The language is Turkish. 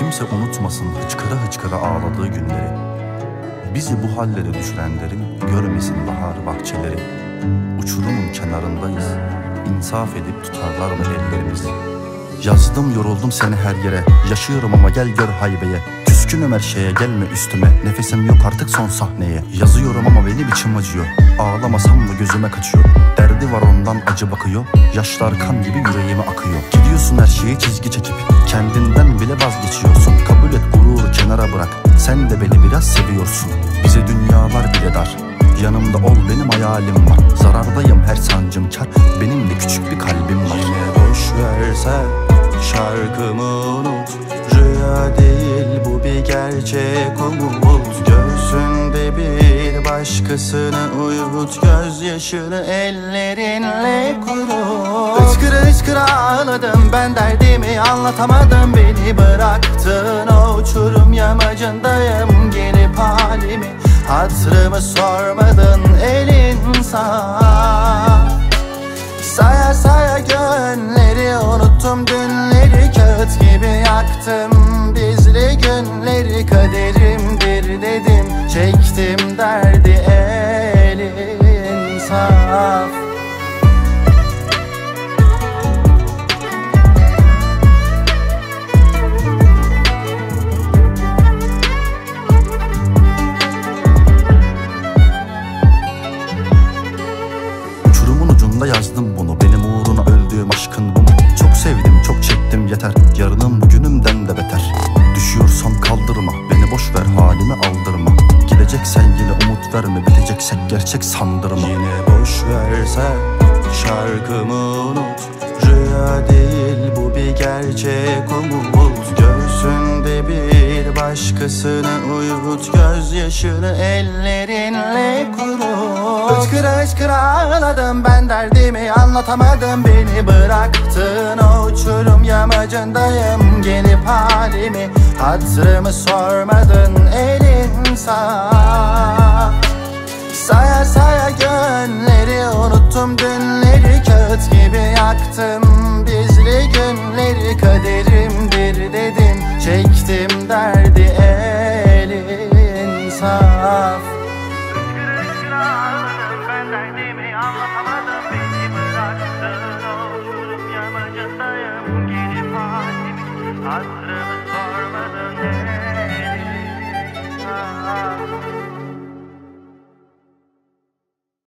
Kimse unutmasın hıçkıra hıçkıra ağladığı günleri. Bizi bu hallere düşürenlerin görmesin bahar bahçeleri. Uçurumun kenarındayız, insaf edip tutarlar mı ellerimiz? Yazdım yoruldum seni her yere, yaşıyorum ama gel gör haybeye. Küskünüm her şeye, gelme üstüme, nefesim yok artık son sahneye. Yazıyorum ama benim içim acıyor, ağlamasam mı gözüme kaçıyor. Derdi var ondan acı bakıyor, yaşlar kan gibi yüreğime akıyor. Gidiyorsun her şeyi çizgi çekip, kendinden bile vazgeçiyorsun. Kabul et gururu kenara bırak, sen de beni biraz seviyorsun. Bize dünyalar bile dar, yanımda ol benim hayalim var. Zarardayım her sancım kar, benim de küçük bir kalbim var. Yine boş versen şarkımı unut, rüya değil bu bir gerçek umut. Göğsünde bir başkasını uyut, gözyaşını ellerinle kurut. Hıçkıra hıçkıra ağladım ben, derdimi anlatamadım, beni bıraktın o uçurum yamacındayım. Gelip halimi hatırımı sormadın, elin sağ. Saya saya gönleri unuttum, dünleri kağıt gibi yaktım. Bizli günleri kaderimdir dedim, çektim derdi elin saf. Uçurumun ucunda yazdım bunu, benim uğruna öldüğüm aşkın bu mu? Çok sevdim çok çektim yeter, yarınım bugünümden de beter. Düşüyorsam kaldırma, beni boş ver halime aldırma. Gideceksen yine umut verme, biteceksek gerçek sandırma. Yine boş versen şarkımı unut, rüya değil bu bir gerçek umut. Göğsünde bir başkasını uyut, gözyaşını ellerinle kurut. Hıçkıra hıçkıra ağladım ben, derdimi anlatamadım, beni bıraktın o uçurum yamacındayım. Gelip halimi hatırımı sormadın, elin sağ. Saya saya gönleri unuttum, dünleri kağıt gibi yaktım.